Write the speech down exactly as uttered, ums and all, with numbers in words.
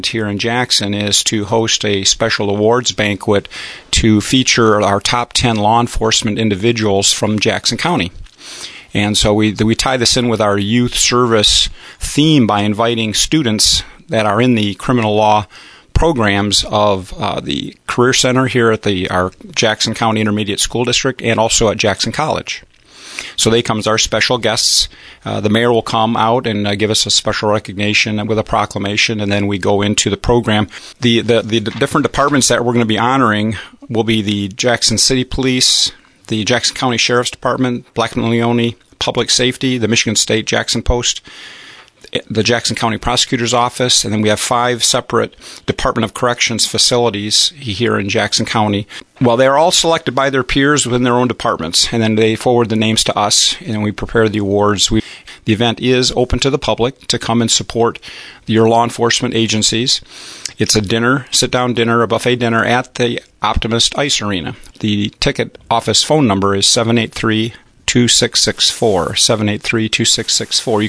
here in Jackson is to host a special awards banquet to feature our top ten law enforcement individuals from Jackson County. And so we we tie this in with our youth service theme by inviting students that are in the criminal law programs of uh, the Career Center here at the our Jackson County Intermediate School District and also at Jackson College. So they come as our special guests. Uh, the mayor will come out and uh, give us a special recognition with a proclamation, and then we go into the program. The, the, the different departments that we're going to be honoring will be the Jackson City Police, the Jackson County Sheriff's Department, Blackman Leone Public Safety, the Michigan State Jackson Post, the Jackson County Prosecutor's Office, and then we have five separate Department of Corrections facilities here in Jackson County. Well, they're all selected by their peers within their own departments, and then they forward the names to us, and we prepare the awards. We, the event is open to the public to come and support your law enforcement agencies. It's a dinner, sit-down dinner, a buffet dinner at the Optimist Ice Arena. The ticket office phone number is seven eight three, two six six four, seven eight three, two six six four.